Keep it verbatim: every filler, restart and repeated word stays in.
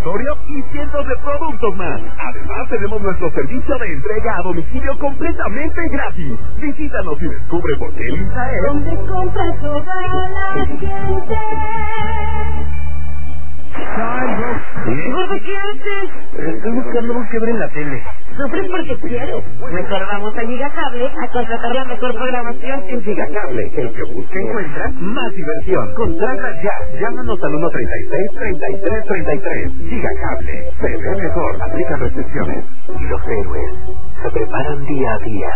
laboratorio y cientos de productos más. Además, tenemos nuestro servicio de entrega a domicilio completamente gratis. Visítanos y descubre por qué Lisa es donde compra toda la gente. Gordo, ¿qué haces? Estoy buscando algo que ver en la tele. Sufres porque quieres. Mejor vamos a Gigacable a contratar la mejor programación en Gigacable. El que busca encuentra más diversión. Contrata ya. Llámanos al uno treinta y seis, treinta y tres, treinta y tres. Gigacable. Se ve mejor. Aplica restricciones. Y los héroes se preparan día a día